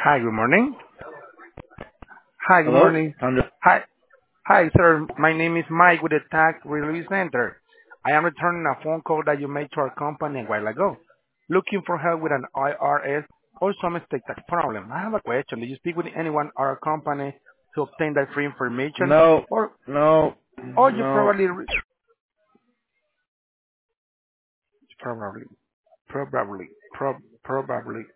Hi, good morning. Hi, good Hello? morning. Under Hi, hi, sir. My name is Mike with the Tax Relief Center. I am returning a phone call that you made to our company a while ago, looking for help with an IRS or some state tax problem. I have a question. Did you speak with anyone at our company to obtain that free information, no, or no, or you no. probably, probably, probably.